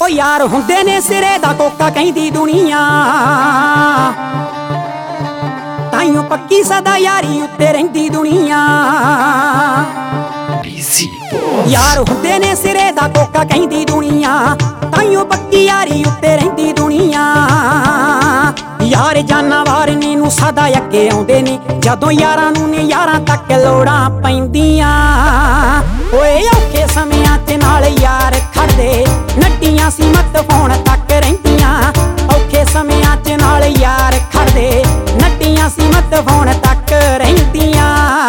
ओ यार हुंदे ने सिरे दा कोका कहंदी दुनिया, ताइयों पक्की सदा यारी उत्ते रहिंदी दुनिया। यार हुंदे ने सिरे दा कोका कहंदी दुनिया, ताइयों पक्की यारी उत्ते रहिंदी दुनिया। यार जानवर ने नूं सदा अगे आउंदे ने, जदों यारां नूं ने यारां तक लोड़ां पैंदियां। ओए औखे समियां ते नाल यार खड़दे, नड्डियां सी मत फोन तक रहिंदियां। औखे समियां ते नाल यार खड़दे, नड्डियां सी मत फोन तक रहिंदियां।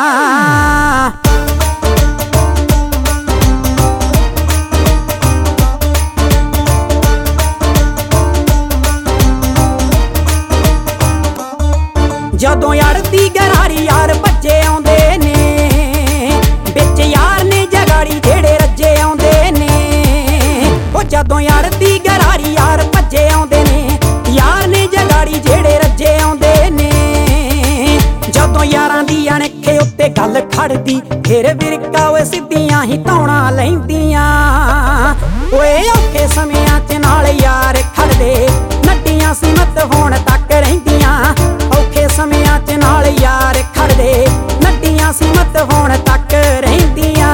जदों यार दी गरारी यार भज्जे आउंदे ने, बिच यार ने जगाड़ी जेड़े रज्जे आउंदे ने। ओ जदों यार दी गरारी यार भज्जे आउंदे ने, यार ने जगाड़ी जेड़े रज्जे आउंदे ने। जदों यारां दी अणखे उत्ते गल खड़दी, फिर विरका ओए सिद्धियां ही धौणा लैंदियां। ओए औखे समियां च नाल यार खड़दे, नड्डियां सी मत होण तक रहिंदियां। औखे समियां च नाल यार खड़दे, नड्डियां सी मत होण तक रहिंदियां।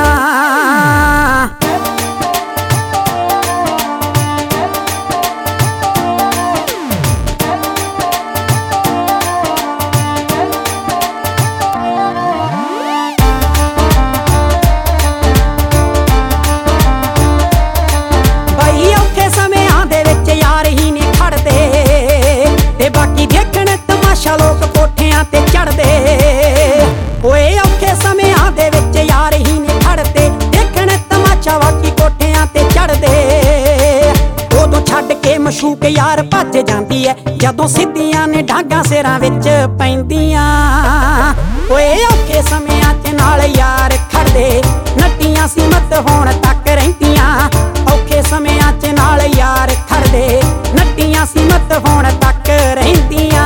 बई औखे समियां दे विच यार ही ने खड़दे, ते बाकी देखण तमाशा लोक कोठियां ते चढ़दे। ओए औखे समियां दे विच यार ही ने खड़दे, देखण तमाशा बाकी कोठियां ते चढ़दे। उदों छड्ड के मशूक यार भज जांदी है, जदों सिद्धियां ने डांगां सिरां विच पैंदियां। ओए औखे समियां च नाल यार खड़दे, नड्डियां सी मत होण तक रहिंदियां। औखे समियां च नाल यार खड़दे, नड्डियां सी मत होण तक रहिंदियां।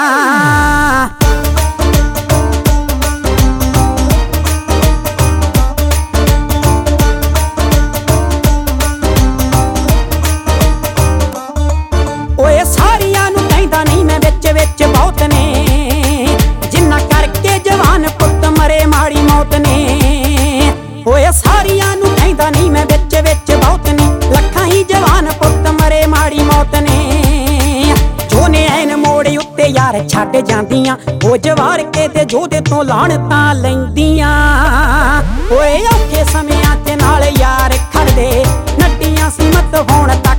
ओए सारियां नूं कहंदा नहीं मैं विच विच बहुत ने, जिन्ना करके जवान पुत्त मरे माड़ी मौत ने। ओए सारियां नूं कहंदा नहीं मैं विच विच बहुत ने, लखां ही जवान पुत्त मरे माड़ी मौत ने। जो ने ऐन मोड़ उत्ते यार छड्ड जांदियां, ओ जवार के ते जोधे तों लाणतां लैंदियां। ओए औखे समियां च नाल यार खड़दे, नड्डियां सी मत होण